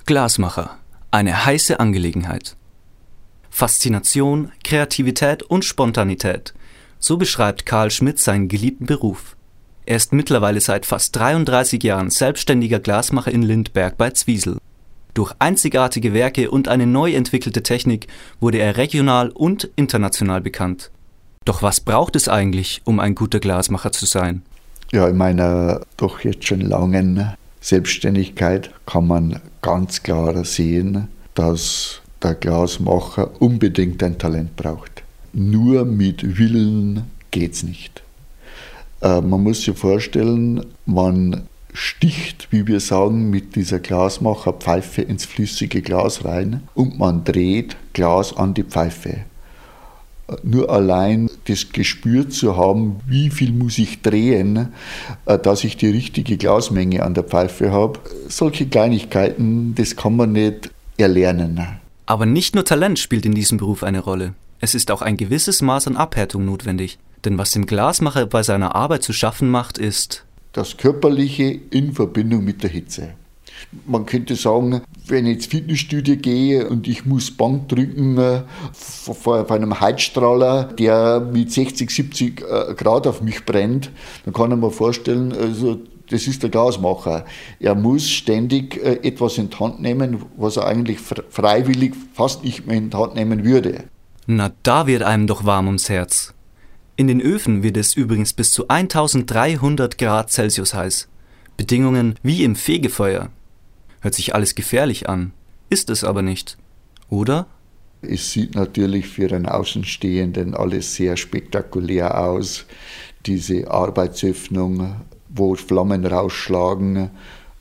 Glasmacher, eine heiße Angelegenheit. Faszination, Kreativität und Spontanität, so beschreibt Karl Schmidt seinen geliebten Beruf. Er ist mittlerweile seit fast 33 Jahren selbstständiger Glasmacher in Lindberg bei Zwiesel. Durch einzigartige Werke und eine neu entwickelte Technik wurde er regional und international bekannt. Doch was braucht es eigentlich, um ein guter Glasmacher zu sein? Ja, in meiner doch jetzt schon langen Selbstständigkeit kann man ganz klar sehen, dass der Glasmacher unbedingt ein Talent braucht. Nur mit Willen geht's nicht. Man muss sich vorstellen, man sticht, wie wir sagen, mit dieser Glasmacherpfeife ins flüssige Glas rein und man dreht Glas an die Pfeife. Nur allein das Gespür zu haben, wie viel muss ich drehen, dass ich die richtige Glasmenge an der Pfeife habe, solche Kleinigkeiten, das kann man nicht erlernen. Aber nicht nur Talent spielt in diesem Beruf eine Rolle. Es ist auch ein gewisses Maß an Abhärtung notwendig. Denn was dem Glasmacher bei seiner Arbeit zu schaffen macht, ist das Körperliche in Verbindung mit der Hitze. Man könnte sagen, wenn ich ins Fitnessstudio gehe und ich muss Bank drücken vor einem Heizstrahler, der mit 60, 70 Grad auf mich brennt, dann kann ich mir vorstellen, also das ist der Glasmacher. Er muss ständig etwas in die Hand nehmen, was er eigentlich freiwillig fast nicht mehr in die Hand nehmen würde. Na, da wird einem doch warm ums Herz. In den Öfen wird es übrigens bis zu 1300 Grad Celsius heiß. Bedingungen wie im Fegefeuer. Hört sich alles gefährlich an, ist es aber nicht, oder? Es sieht natürlich für einen Außenstehenden alles sehr spektakulär aus. Diese Arbeitsöffnung, wo Flammen rausschlagen,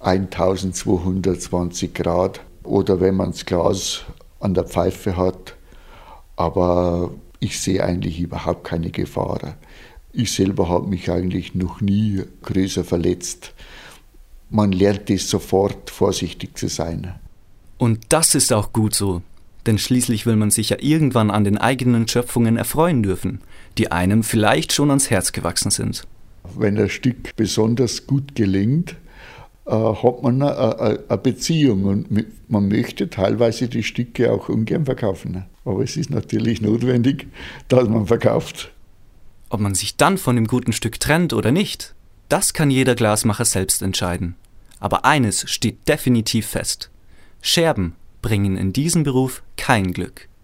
1220 Grad. Oder wenn man das Glas an der Pfeife hat. Aber ich sehe eigentlich überhaupt keine Gefahr. Ich selber habe mich eigentlich noch nie größer verletzt. Man lernt es sofort, vorsichtig zu sein. Und das ist auch gut so, denn schließlich will man sich ja irgendwann an den eigenen Schöpfungen erfreuen dürfen, die einem vielleicht schon ans Herz gewachsen sind. Wenn ein Stück besonders gut gelingt, hat man eine Beziehung und man möchte teilweise die Stücke auch ungern verkaufen. Aber es ist natürlich notwendig, dass man verkauft. Ob man sich dann von dem guten Stück trennt oder nicht, das kann jeder Glasmacher selbst entscheiden. Aber eines steht definitiv fest: Scherben bringen in diesem Beruf kein Glück.